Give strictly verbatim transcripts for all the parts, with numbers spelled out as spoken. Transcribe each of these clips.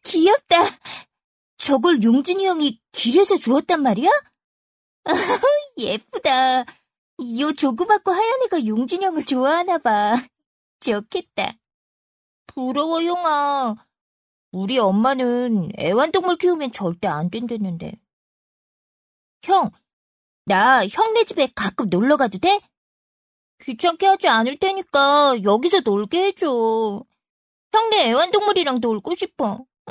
귀엽다. 저걸 용준이 형이 길에서 주웠단 말이야? 예쁘다. 요 조그맣고 하얀 애가 용준이 형을 좋아하나 봐. 좋겠다. 부러워, 형아. 우리 엄마는 애완동물 키우면 절대 안 된다는데. 형, 나 형네 집에 가끔 놀러 가도 돼? 귀찮게 하지 않을 테니까 여기서 놀게 해줘. 형네 애완동물이랑 놀고 싶어. 응?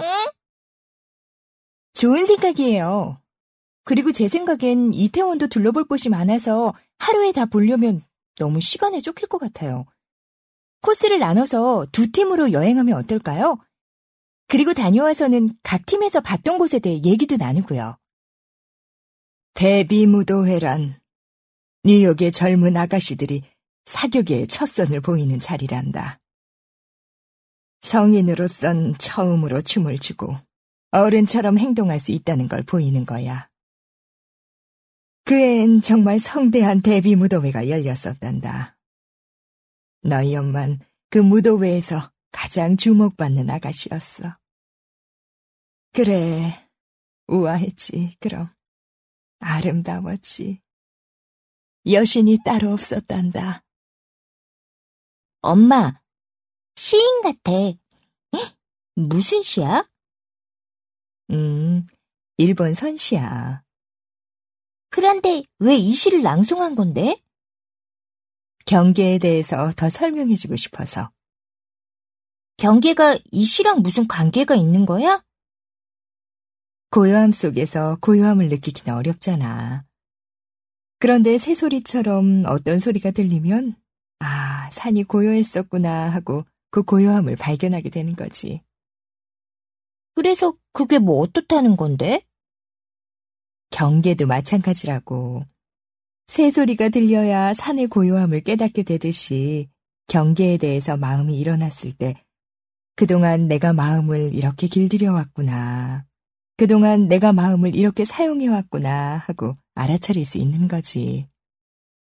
좋은 생각이에요. 그리고 제 생각엔 이태원도 둘러볼 곳이 많아서 하루에 다 보려면 너무 시간에 쫓길 것 같아요. 코스를 나눠서 두 팀으로 여행하면 어떨까요? 그리고 다녀와서는 각 팀에서 봤던 곳에 대해 얘기도 나누고요. 대비무도회란 뉴욕의 젊은 아가씨들이 사교계의 첫 선을 보이는 자리란다. 성인으로선 처음으로 춤을 추고 어른처럼 행동할 수 있다는 걸 보이는 거야. 그 애엔 정말 성대한 데뷔 무도회가 열렸었단다. 너희 엄만 그 무도회에서 가장 주목받는 아가씨였어. 그래, 우아했지, 그럼. 아름다웠지. 여신이 따로 없었단다. 엄마, 시인 같아. 에? 무슨 시야? 음, 일본 선시야. 그런데 왜 이 시를 낭송한 건데? 경계에 대해서 더 설명해주고 싶어서. 경계가 이 시랑 무슨 관계가 있는 거야? 고요함 속에서 고요함을 느끼기는 어렵잖아. 그런데 새소리처럼 어떤 소리가 들리면 아, 산이 고요했었구나 하고 그 고요함을 발견하게 되는 거지. 그래서 그게 뭐 어떻다는 건데? 경계도 마찬가지라고. 새소리가 들려야 산의 고요함을 깨닫게 되듯이 경계에 대해서 마음이 일어났을 때 그동안 내가 마음을 이렇게 길들여왔구나. 그동안 내가 마음을 이렇게 사용해왔구나 하고 알아차릴 수 있는 거지.